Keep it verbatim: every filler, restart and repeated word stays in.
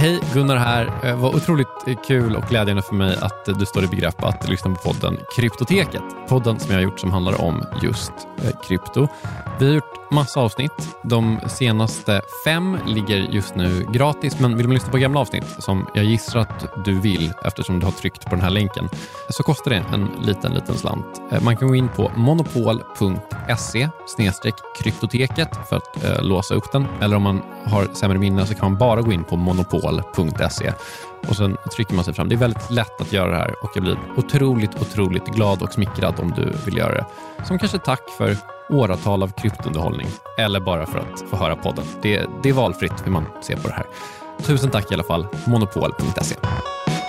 Hej, Gunnar här. Det var otroligt kul och glädjande för mig att du står i begrepp att lyssna på podden Kryptoteket. Podden som jag har gjort som handlar om just krypto. Vi har gjort massa avsnitt. De senaste fem ligger just nu gratis, men vill man lyssna på gamla avsnitt som jag gissar att du vill eftersom du har tryckt på den här länken, så kostar det en liten, liten slant. Man kan gå in på monopol punkt se snedstreck kryptoteket för att eh, låsa upp den. Eller om man har sämre minne så kan man bara gå in på monopol punkt se och sen trycker man sig fram. Det är väldigt lätt att göra det här och jag blir otroligt, otroligt glad och smickrad om du vill göra det. Som kanske tack för åratal av kryptunderhållning eller bara för att få höra podden. Det, det är valfritt hur man ser på det här. Tusen tack i alla fall, monopol punkt se.